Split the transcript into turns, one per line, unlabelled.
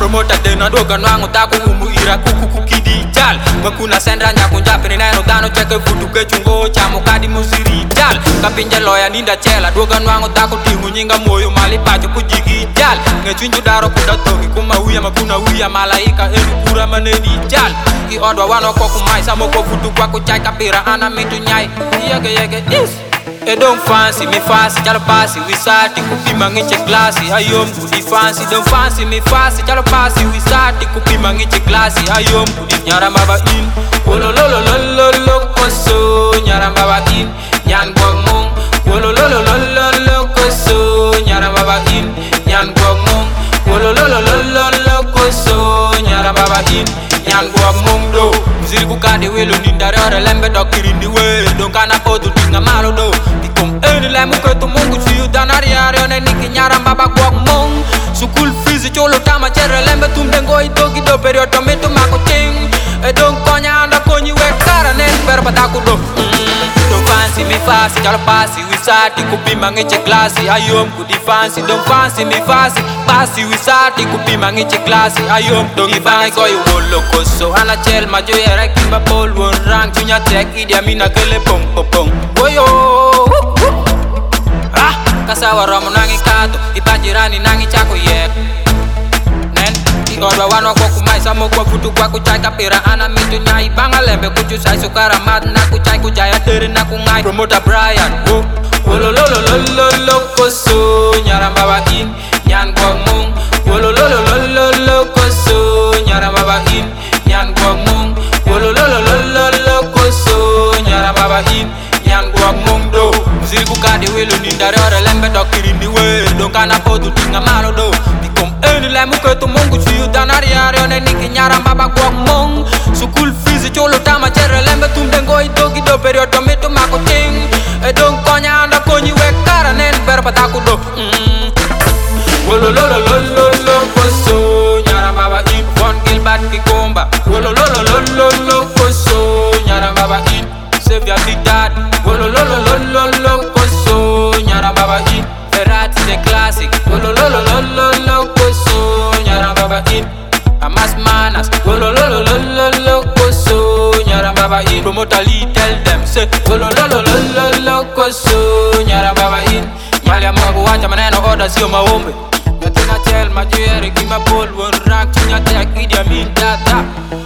Promoter dena doga nwangu taku umu ira kuku kidi jal Makuna sendra nyaku njapini neno dano cheke futu ke chungo chamo kadi musiri jal Kapinja loya ninda chela doga nwangu taku tingu nyinga moyo mali pacho kujigi jal Ngechunju daro kuda toki kuma uya makuna uya malaika elu kura maneni jal I odwa wano koku mai samo ko futu kwa kuchai kapira ana mitu nyai Yege is E don't fancy me fancy, jalo pasi wisati kupima ngiche glasi ayom kudi fancy don't fancy me fancy, jalo pasi wisati kupima ngiche glasi ayom kudi nyarambaba in wololololololo koso nyarambaba in nyan gwagmong wololololololo koso nyarambaba in nyan gwagmong wololololololo koso nyarambaba in nyan gwagmong do mziri kukade welo nindare ore lembe dokirindi we donkana potu tinga malo do Eni lemu ketu mungu siyu danari arione niki nyarambaba gwagmong Sukul fizi cholo tama chere lembe tumdengo itoki do periodo mitu mako ting E don konya anda konyi wekara neni berbataku do Don't fancy me fancy, jalo pasi wisati kupima ngiche glasi ayom kudi fancy Don't fancy me fancy, pasi wisati kupima ngiche glasi ayom dongi bangi koyu wolo koso Ana chel majo yere kimba bol won rang Chunya tek idi amina gele pong pong Woyo Kasawa romo nangi kato, ipajirani nangi chako yek Nen, iodwa wano koku mai samo kwa futu kwa kuchai kapira ana mitu nyai Banga lembe kuchu sai sukara mat na kuchai kujaya tere na kungai Promoter Brian, wololololololo koso nyarambaba in nyan gwagmong wololololololo koso nyarambaba in nyan gwagmong wololololololo koso nyarambaba in nyan gwagmong do Mziri kukade welo nindare ore lembe dokirindi we Donkana potu tinga malo do Dikom eni lemu ketu mungu siyu danari arione niki nyarambaba gwagmong Sukul fizi cholo tama chere lembe tumdengo itoki do periodo mitu mako ting E don konya anda konyi wekara neni berbataku do Wololololololo koso nyarambaba in Von Gilbert Kikomba Wololololololo koso nyarambaba in Sevia Didad Wololololololo koso nyarambaba in Ferrati the classic Wololololololo koso nyarambaba in Amas Manas Wololololololo koso nyarambaba in Promoter Lee tell them say Wololololololo koso nyarambaba in Nyali amogu wacha maneno oda sio maombe Gatina chel majuyere kima bol won rank Chunya tek idi amin dada